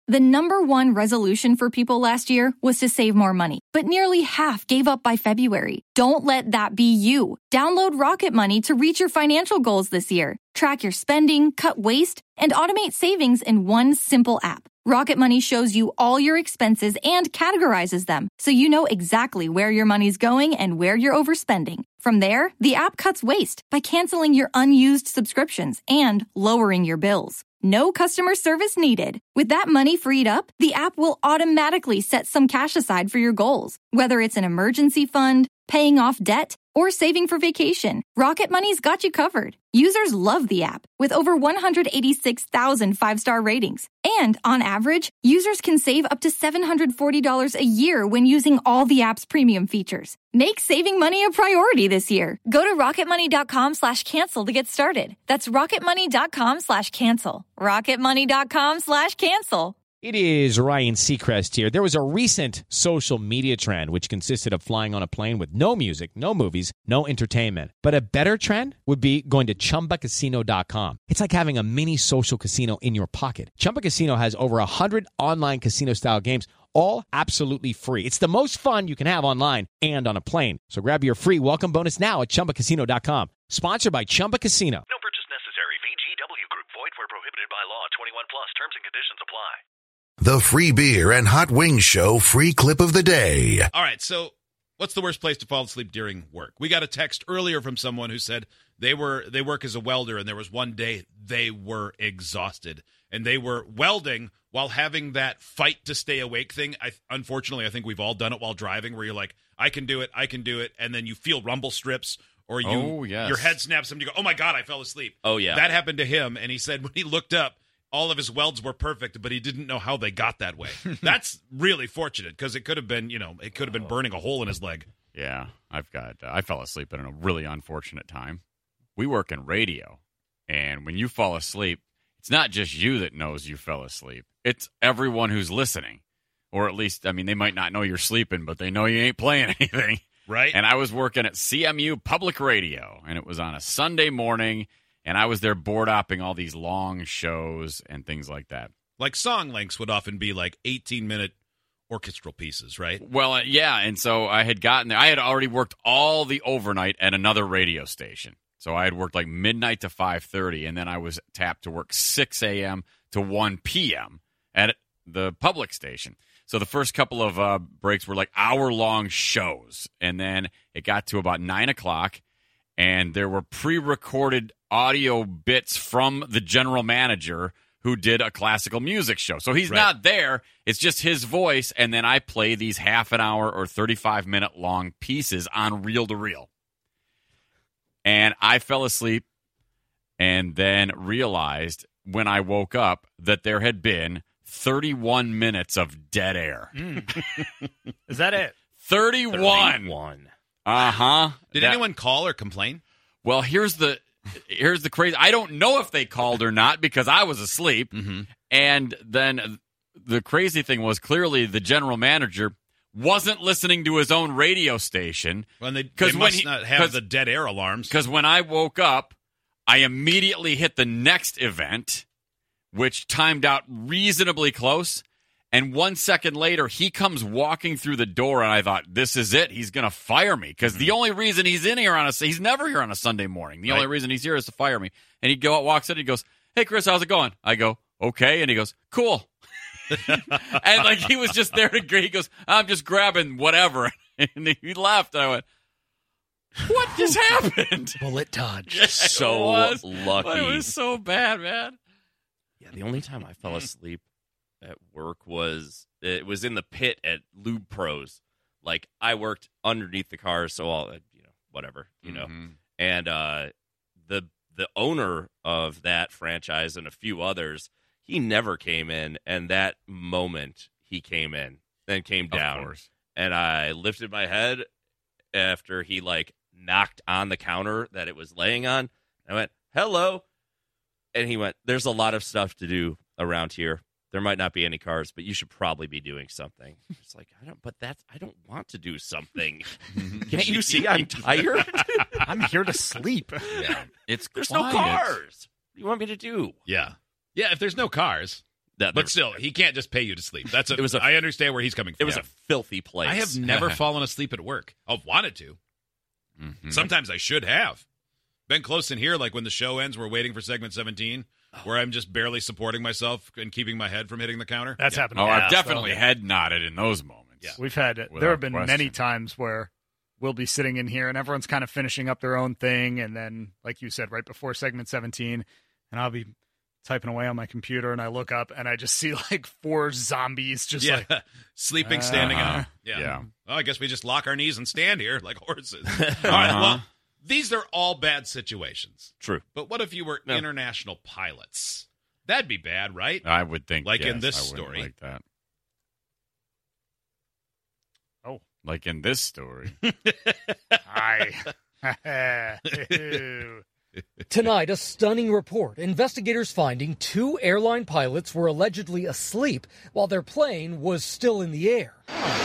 The number one resolution for people last year was to save more money, but nearly half gave up by February. Don't let that be you. Download Rocket Money to reach your financial goals this year. Track your spending, cut waste, and automate savings in one simple app. Rocket Money shows you all your expenses and categorizes them, so you know exactly where your money's going and where you're overspending. From there, the app cuts waste by canceling your unused subscriptions and lowering your bills. No customer service needed. With that money freed up, the app will automatically set some cash aside for your goals, whether it's an emergency fund, paying off debt, or saving for vacation. Rocket Money's got you covered. Users love the app, with over 186,000 five-star ratings. And on average, users can save up to $740 a year when using all the app's premium features. Make saving money a priority this year. Go to rocketmoney.com/cancel to get started. That's rocketmoney.com/cancel. rocketmoney.com/cancel. It is Ryan Seacrest here. There was a recent social media trend which consisted of flying on a plane with no music, no movies, no entertainment. But a better trend would be going to ChumbaCasino.com. It's like having a mini social casino in your pocket. Chumba Casino has over 100 online casino-style games, all absolutely free. It's the most fun you can have online and on a plane. So grab your free welcome bonus now at ChumbaCasino.com. Sponsored by Chumba Casino. No purchase necessary. VGW Group. Void where prohibited by law. 21 plus. Terms and conditions apply. The Free Beer and Hot Wings Show free clip of the day. All right, so what's the worst place to fall asleep during work? We got a text earlier from someone who said they work as a welder, and there was one day they were exhausted, and they were welding while having that fight to stay awake thing. Unfortunately, I think we've all done it while driving, where you're like, I can do it, and then you feel rumble strips, or your head snaps, and you go, oh my God, I fell asleep. Oh, yeah. That happened to him, and he said when he looked up, all of his welds were perfect, but he didn't know how they got that way. That's really fortunate, because it could have been, burning a hole in his leg. Yeah, I fell asleep at a really unfortunate time. We work in radio, and when you fall asleep, it's not just you that knows you fell asleep. It's everyone who's listening. Or at least, they might not know you're sleeping, but they know you ain't playing anything. Right. And I was working at CMU Public Radio, and it was on a Sunday morning, and I was there board-opping all these long shows and things like that. Like song lengths would often be like 18-minute orchestral pieces, right? Well, yeah, and so I had gotten there. I had already worked all the overnight at another radio station. So I had worked like midnight to 5:30, and then I was tapped to work 6 a.m. to 1 p.m. at the public station. So the first couple of breaks were like hour-long shows, and then it got to about 9 o'clock, and there were pre-recorded audio bits from the general manager who did a classical music show. So he's not there. It's just his voice, and then I play these half an hour or 35-minute long pieces on reel-to-reel. And I fell asleep and then realized when I woke up that there had been 31 minutes of dead air. Is that it? 31. Uh-huh. Did anyone call or complain? Well, here's the crazy. I don't know if they called or not because I was asleep. Mm-hmm. And then the crazy thing was clearly the general manager wasn't listening to his own radio station. Well, they must not have the dead air alarms. Because when I woke up, I immediately hit the next event, which timed out reasonably close. And 1 second later, he comes walking through the door, and I thought, this is it. He's going to fire me. Because the only reason he's in here he's never here on a Sunday morning. The only reason he's here is to fire me. And he walks in, and he goes, hey, Chris, how's it going? I go, okay. And he goes, cool. And like he was just there to he goes, I'm just grabbing whatever. And he left. And I went, what just happened? Bullet dodge. So lucky. It was so bad, man. Yeah, the only time I fell asleep at work was in the pit at Lube Pros. Like I worked underneath the car, so all whatever, And the owner of that franchise and a few others, he never came in, and that moment he came in, then came down. Of course. And I lifted my head after he knocked on the counter that it was laying on. I went, hello. And he went, there's a lot of stuff to do around here. There might not be any cars, but you should probably be doing something. It's like, I don't want to do something. Can't you see I'm tired? I'm here to sleep. Yeah. There's no cars. What do you want me to do? Yeah. Yeah, if there's no cars, But still, he can't just pay you to sleep. I understand where he's coming from. It was a filthy place. I have never fallen asleep at work. I've wanted to. Mm-hmm. Sometimes I should have. Been close in here, like when the show ends, we're waiting for segment 17, where I'm just barely supporting myself and keeping my head from hitting the counter. That's happened. I've definitely head nodded in those moments. Yeah. There have been many times where we'll be sitting in here and everyone's kind of finishing up their own thing, and then, like you said, right before segment 17, and I'll be typing away on my computer, and I look up and I just see like 4 zombies just sleeping, standing up. Yeah. Well, I guess we just lock our knees and stand here like horses. All right. Well, these are all bad situations. True. But what if you were international pilots? That'd be bad, right? I would think. Like yes, in this I wouldn't story. like that. Oh. Like in this story. Tonight, a stunning report. Investigators finding 2 airline pilots were allegedly asleep while their plane was still in the air.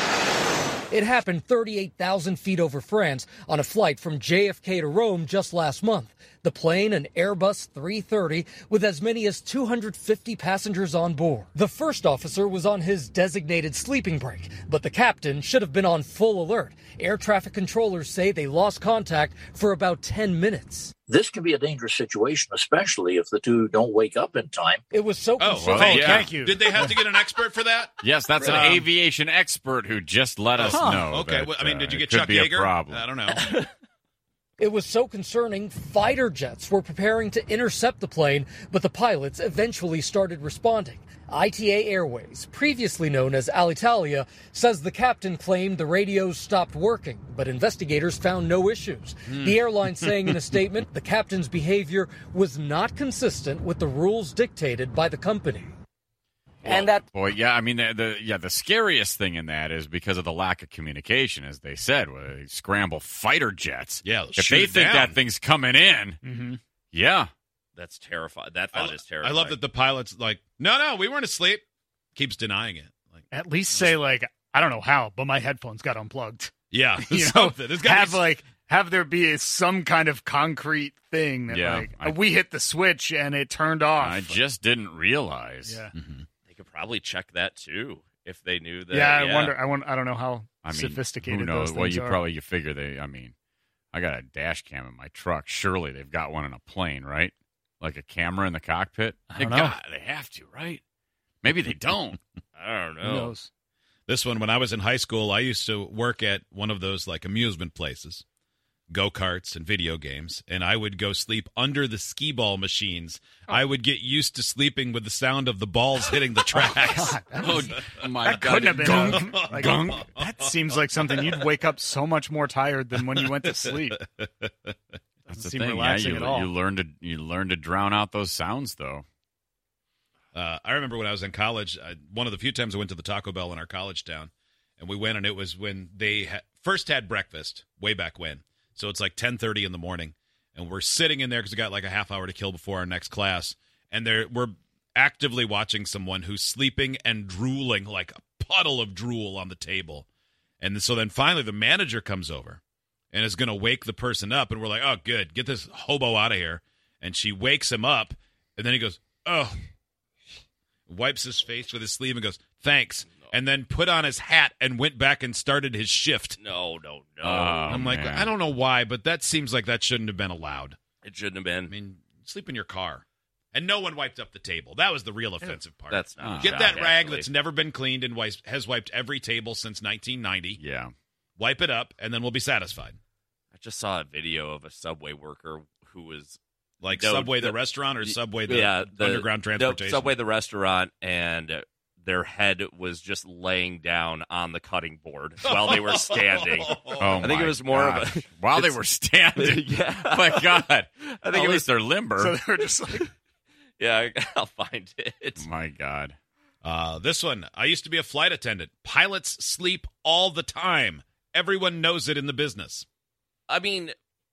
It happened 38,000 feet over France on a flight from JFK to Rome just last month. The plane, an Airbus 330, with as many as 250 passengers on board. The first officer was on his designated sleeping break, but the captain should have been on full alert. Air traffic controllers say they lost contact for about 10 minutes. This can be a dangerous situation, especially if the 2 don't wake up in time. It was so thank you. Did they have to get an expert for that? Yes, that's an aviation expert who just let us know. Okay. That, Well, I mean, did you get it could Chuck be a Yeager? problem. I don't know. It was so concerning, fighter jets were preparing to intercept the plane, but the pilots eventually started responding. ITA Airways, previously known as Alitalia, says the captain claimed the radios stopped working, but investigators found no issues. The airline saying in a statement the captain's behavior was not consistent with the rules dictated by the company. And that Boy, yeah, I mean, the scariest thing in that is because of the lack of communication, as they said, where they scramble fighter jets. Yeah, if they think that thing's coming in, yeah. That's terrifying. That thought is terrifying. I love that the pilot's like, no, we weren't asleep. Keeps denying it. Like, At least say, like, I don't know how, but my headphones got unplugged. yeah, You know, something. There's gotta be have there be some kind of concrete thing that we hit the switch and it turned off. I just didn't realize. Yeah. They could probably check that too if they knew that. Yeah, I don't know how sophisticated who knows? those things Well, are. you figure I got a dash cam in my truck. Surely they've got one in a plane, right? Like a camera in the cockpit? I don't know. They have to, right? Maybe they don't. I don't know. Who knows? This one, when I was in high school, I used to work at one of those like amusement places, go-karts and video games, and I would go sleep under the skee-ball machines. I would get used to sleeping with the sound of the balls hitting the tracks. My That God. couldn't have been Gunk, like, gunk. That seems like something you'd wake up so much more tired than when you went to sleep. That's the seem thing. relaxing Yeah, at all. you learn to drown out those sounds, though. I remember when I was in college, one of the few times I went to the Taco Bell in our college town, and we went, and it was when they first had breakfast, way back when. So it's like 10:30 in the morning, and we're sitting in there because we got like a half hour to kill before our next class, and we're actively watching someone who's sleeping and drooling like a puddle of drool on the table. And so then finally the manager comes over and is going to wake the person up, and we're like, oh, good, get this hobo out of here. And she wakes him up, and then he goes, oh, wipes his face with his sleeve and goes, thanks, and then put on his hat and went back and started his shift. No. I'm like, man. I don't know why, but that seems like that shouldn't have been allowed. It shouldn't have been. I mean, sleep in your car. And no one wiped up the table. That was the real offensive part. That's not Get a that shock, rag actually. that's never been cleaned and has wiped every table since 1990. Yeah. Wipe it up, and then we'll be satisfied. I just saw a video of a Subway worker who was Like No, Subway the restaurant or Subway the underground no, transportation? Subway the restaurant, and their head was just laying down on the cutting board while they were standing. Oh, I think it was more of a while they were standing. Yeah. My God. I think At it least was. they're limber. So they were just like, Yeah, I'll find it. My God. This one, I used to be a flight attendant. Pilots sleep all the time. Everyone knows it in the business. I mean,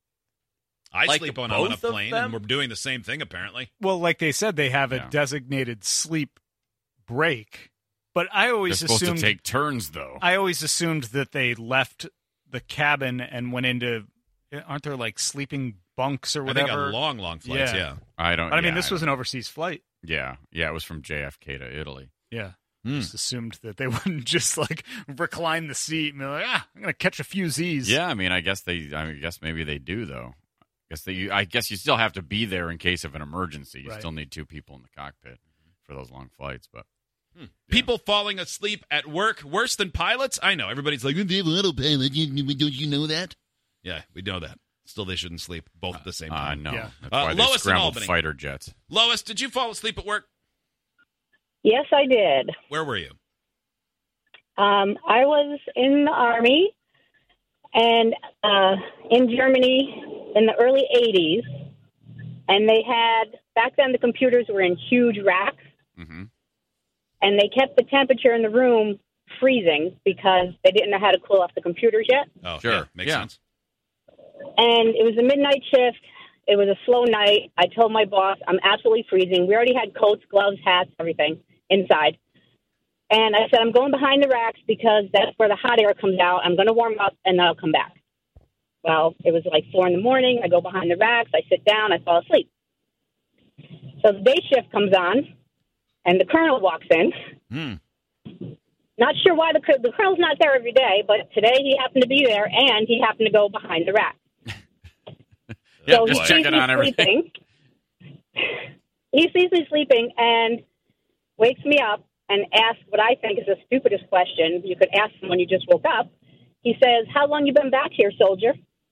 I Like sleep when I'm on a both of plane, them? and we're doing the same thing, apparently. well, like they said, they have a Yeah. designated sleep break. But I They're always supposed assumed to take turns, though. I always assumed that they left the cabin and went into. Aren't there like sleeping bunks or I think whatever? on long flights, yeah. I don't. But I mean, yeah, this was an overseas flight. Yeah, it was from JFK to Italy. Yeah. Just assumed that they wouldn't just like recline the seat and be like, I'm going to catch a few Z's. Yeah, I guess maybe they do though. I guess you still have to be there in case of an emergency. You still need 2 people in the cockpit for those long flights, but people falling asleep at work worse than pilots? I know. Everybody's like, they have a little pilot. Don't you know that? Yeah, we know that. Still, they shouldn't sleep both at the same time. No. Yeah. That's why they Lois in scrambled Albany. fighter jets. Lois, did you fall asleep at work? Yes, I did. Where were you? I was in the Army and in Germany in the early 80s. And they had, back then the computers were in huge racks. Mm-hmm. And they kept the temperature in the room freezing because they didn't know how to cool off the computers yet. Oh, Sure. yeah, makes sense. And it was a midnight shift. It was a slow night. I told my boss, I'm absolutely freezing. We already had coats, gloves, hats, everything inside. And I said, I'm going behind the racks because that's where the hot air comes out. I'm going to warm up, and then I'll come back. Well, it was like 4 a.m. I go behind the racks. I sit down. I fall asleep. So the day shift comes on, and the colonel walks in. Not sure why the colonel's not there every day, but today he happened to be there, and he happened to go behind the rack. Yeah, So just checking on everything. He sees me sleeping and wakes me up and asks what I think is the stupidest question you could ask someone you just woke up. He says, "How long you been back here, soldier?"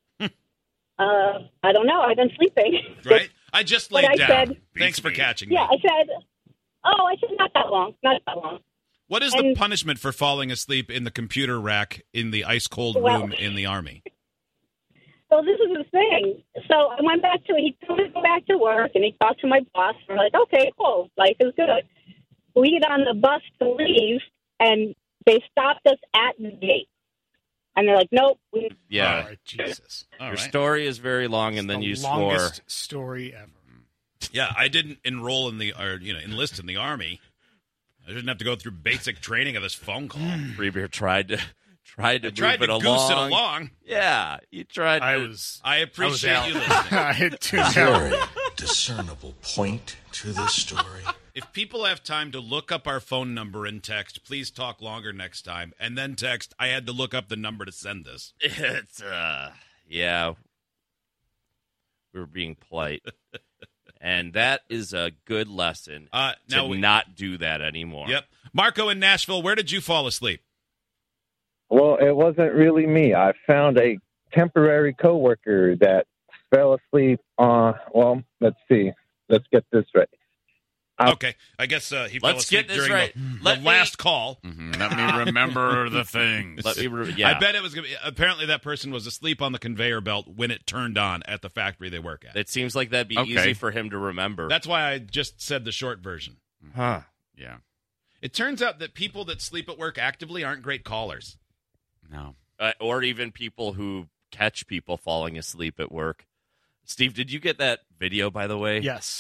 I don't know. I've been sleeping. Right? I just But laid I down. said- Thanks for catching Yeah, me. I said, not that long. Not that long. What is the punishment for falling asleep in the computer rack in the ice-cold Well- room in the Army? So this is the thing. So I went back to it. He told me to go back to work, and he talked to my boss. We're like, okay, cool. Life is good. We get on the bus to leave, and they stopped us at the gate. And they're like, nope. Yeah. All right, Jesus. Your story is very long, and then you swore. Longest story ever. Yeah, I didn't enroll in enlist in the Army. I didn't have to go through basic training of this phone call. Free Beer tried to I tried move to it goose along. it along. Yeah, you tried. I appreciate out. you listening. I had two Very discernible point to this story. If people have time to look up our phone number and text, please talk longer next time. And then text, I had to look up the number to send this. It's yeah. We were being polite. And that is a good lesson to not do that anymore. Yep. Marco in Nashville, where did you fall asleep? Well, it wasn't really me. I found a temporary coworker that fell asleep on, well, let's see. Let's get this right. Okay. I guess he fell Let's asleep get this during right. the last call. Let me remember the things. Yeah. I bet it was going to be, apparently that person was asleep on the conveyor belt when it turned on at the factory they work at. It seems like that'd be easy for him to remember. That's why I just said the short version. Huh. Yeah. It turns out that people that sleep at work actively aren't great callers. No. Or even people who catch people falling asleep at work. Steve, did you get that video, by the way? Yes.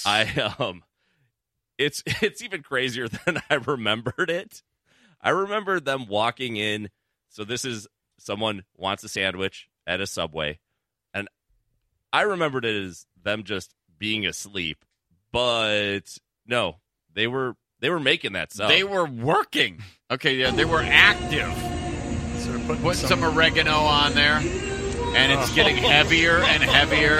It's even crazier than I remembered it. I remember them walking in. So this is someone wants a sandwich at a Subway. And I remembered it as them just being asleep. But no, they were making that sub. They were working. Okay, yeah, they were active. So Put some oregano on there, and it's getting heavier and heavier.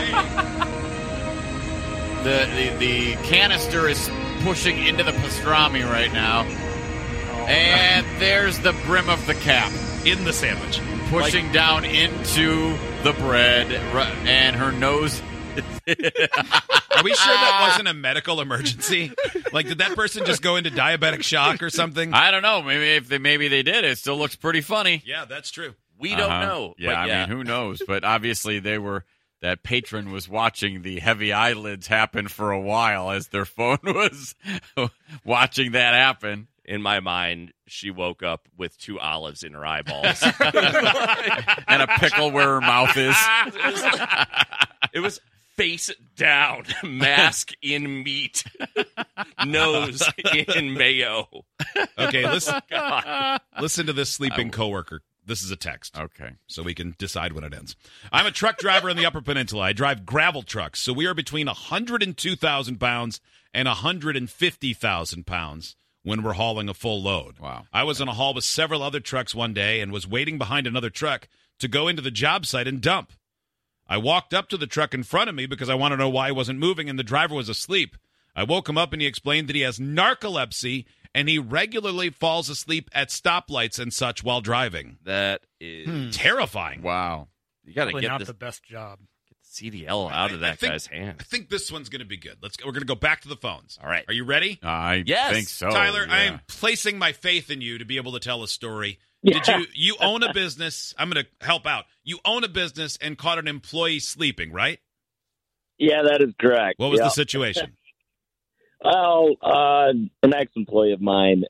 The canister is pushing into the pastrami right now. And there's the brim of the cap. In the sandwich. Pushing down into the bread, and her nose... Are we sure that wasn't a medical emergency? Like, did that person just go into diabetic shock or something? I don't know. Maybe they did. It still looks pretty funny. Yeah, that's true. We don't know. Yeah, but I mean, who knows? But obviously that patron was watching the heavy eyelids happen for a while as their phone was watching that happen. In my mind, she woke up with 2 olives in her eyeballs. And a pickle where her mouth is. It was face down, mask in meat, nose in mayo. Okay, listen to this sleeping coworker This is a text. Okay. So we can decide when it ends. I'm a truck driver in the Upper Peninsula. I drive gravel trucks. So we are between 102,000 pounds and 150,000 pounds when we're hauling a full load. Wow. I was on a haul with several other trucks one day and was waiting behind another truck to go into the job site and dump. I walked up to the truck in front of me because I want to know why he wasn't moving, and the driver was asleep. I woke him up, and he explained that he has narcolepsy, and he regularly falls asleep at stoplights and such while driving. That is terrifying. Wow. You got to Probably get not this, the best job. get the CDL out of that guy's hands. I think this one's going to be good. We're going to go back to the phones. All right. Are you ready? I Yes. think so. Tyler, yeah. I am placing my faith in you to be able to tell a story. Yeah. Did you own a business? I'm going to help out. You own a business and caught an employee sleeping, right? Yeah, that is correct. What was Yeah. the situation? Well, an ex-employee of mine,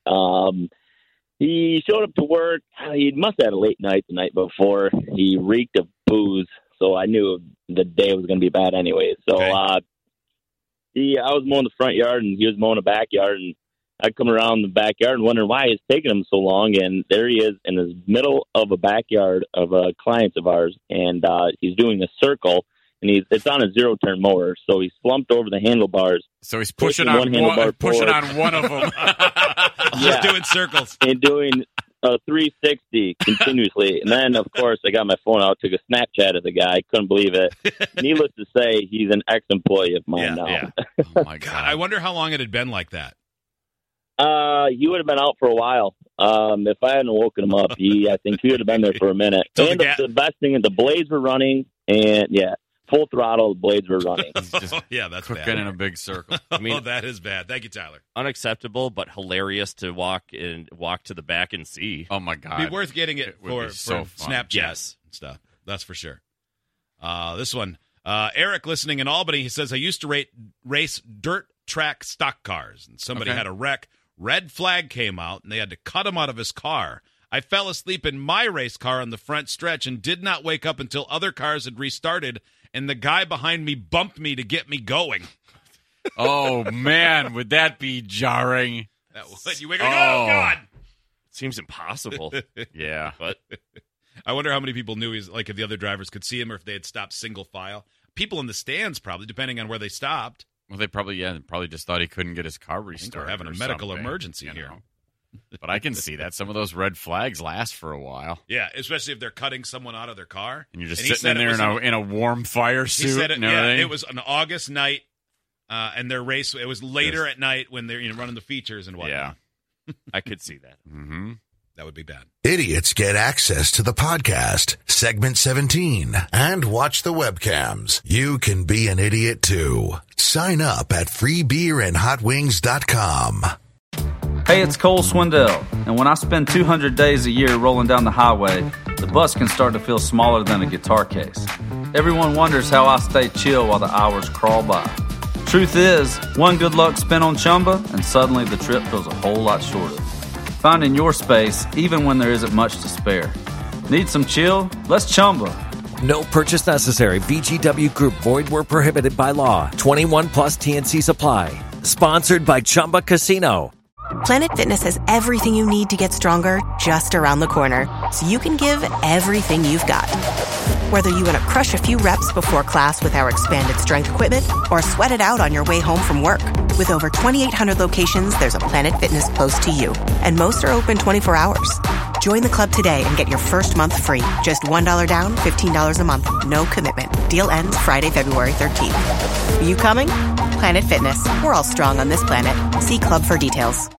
he showed up to work. He must have had a late night the night before. He reeked of booze, so I knew the day was going to be bad anyway. So Okay. I was mowing the front yard, and he was mowing the backyard, and I come around the backyard and wondering why it's taking him so long, and there he is in the middle of a backyard of a client of ours, and he's doing a circle. And it's on a zero-turn mower, so he slumped over the handlebars. So he's pushing Taking on handlebar pushing forward. on one of them. Just doing circles. And doing a 360 continuously. And then, of course, I got my phone out, took a Snapchat of the guy. Couldn't believe it. Needless to say, he's an ex-employee of mine now. Yeah. Oh, my God, God. I wonder how long it had been like that. He would have been out for a while. If I hadn't woken him up, I think he would have been there for a minute. So and the the best thing is the blades were running, and full throttle, the blades were running. He's just Yeah, that's cooking bad. in a big circle. I mean, Oh, that is bad. Thank you, Tyler. unacceptable, but hilarious to walk to the back and see. Oh, my God. Be worth getting it, It would for be so fun. Snapchat Yes. and stuff. That's for sure. This one, Eric, listening in Albany, he says, I used to race dirt track stock cars, and somebody Okay. had a wreck. Red flag came out, and they had to cut him out of his car. I fell asleep in my race car on the front stretch and did not wake up until other cars had restarted, and the guy behind me bumped me to get me going. Oh, man. Would that be jarring? You wake up, oh, God! Seems impossible. Yeah. But I wonder how many people knew if the other drivers could see him or if they had stopped single file. People in the stands, probably, depending on where they stopped. Well, they probably just thought he couldn't get his car I think restarted. we're having a or medical something, emergency you here. know. But I can see that. Some of those red flags last for a while. Yeah, especially if they're cutting someone out of their car. And you're just he sitting said in it there was in a warm fire He suit said it, and everything. it was an August night, and their race, it was later at night when they're running the features and whatnot. Yeah. I could see that. Mm-hmm. That would be bad. Idiots get access to the podcast, segment 17, and watch the webcams. You can be an idiot too. Sign up at freebeerandhotwings.com. Hey, it's Cole Swindell, and when I spend 200 days a year rolling down the highway, the bus can start to feel smaller than a guitar case. Everyone wonders how I stay chill while the hours crawl by. Truth is, one good luck spin on Chumba, and suddenly the trip feels a whole lot shorter. Finding your space, even when there isn't much to spare. Need some chill? Let's Chumba. No purchase necessary. VGW Group. Void where prohibited by law. 21 plus TNC Supply. Sponsored by Chumba Casino. Planet Fitness has everything you need to get stronger just around the corner, so you can give everything you've got. Whether you want to crush a few reps before class with our expanded strength equipment or sweat it out on your way home from work. With over 2,800 locations, there's a Planet Fitness close to you, and most are open 24 hours. Join the club today and get your first month free. Just $1 down, $15 a month. No commitment. Deal ends Friday, February 13th. Are you coming? Planet Fitness. We're all strong on this planet. See club for details.